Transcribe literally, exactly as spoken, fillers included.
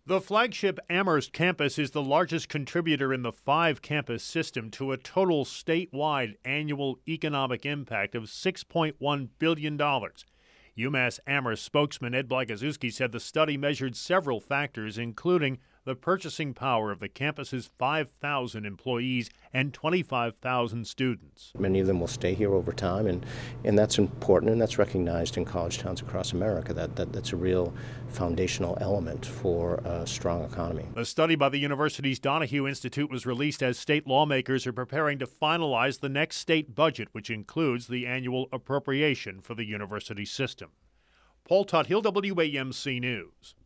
The flagship Amherst campus is the largest contributor in the five-campus system to a total statewide annual economic impact of six point one billion dollars. UMass Amherst spokesman Ed Blagozewski said the study measured several factors, including the purchasing power of the campus's five thousand employees and twenty-five thousand students. Many of them will stay here over time, and, and that's important, and that's recognized in college towns across America. That, that That's a real foundational element for a strong economy. The study by the university's Donahue Institute was released as state lawmakers are preparing to finalize the next state budget, which includes the annual appropriation for the university system. Paul Tuthill, W A M C News.